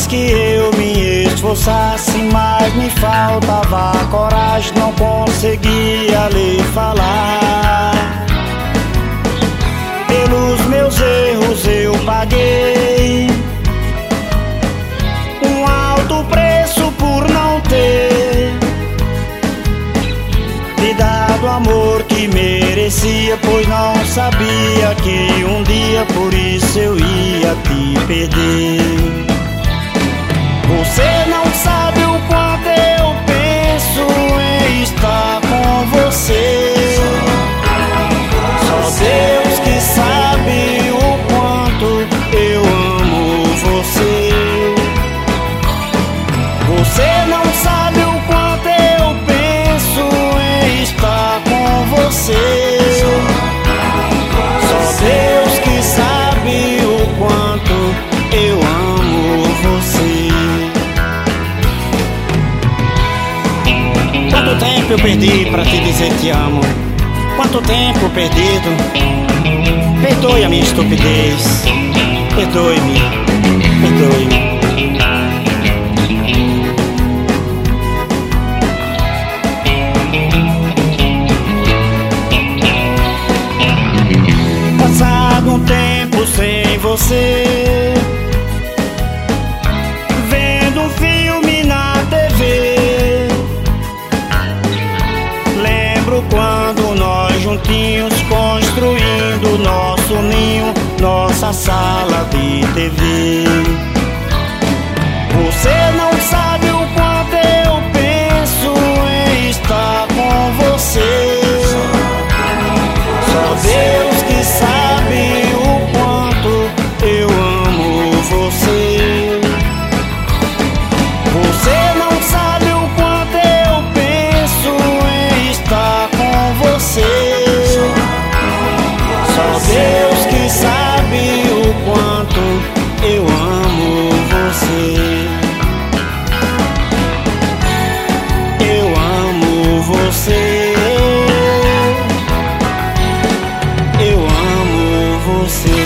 que eu me esforçasse, mas me faltava coragem, não conseguia lhe falar. Pelos meus erros eu paguei um alto preço por não ter lhe dado o amor que merecia, pois não sabia que um dia por isso eu ia te perder. Você não sabe o quanto eu penso em estar com você. Só Deus que sabe o quanto eu amo você. Você não sabe o quanto eu penso em estar com você. Só Deus que sabe o quanto eu amo você. Quanto tempo eu perdi pra te dizer te amo? Quanto tempo perdido? Perdoe a minha estupidez. Perdoe-me, perdoe-me. Passado um tempo sem você, vendo um filme na TV, lembro quando nós juntinhos construindo nosso ninho, nossa sala de TV. Você não sabe o quanto eu penso em estar com você. Só Deus que sabe o quanto eu amo você. Você não sabe o quanto eu penso em estar com você. Só Deus que sabe o quanto eu amo você. Eu amo você. Eu amo você.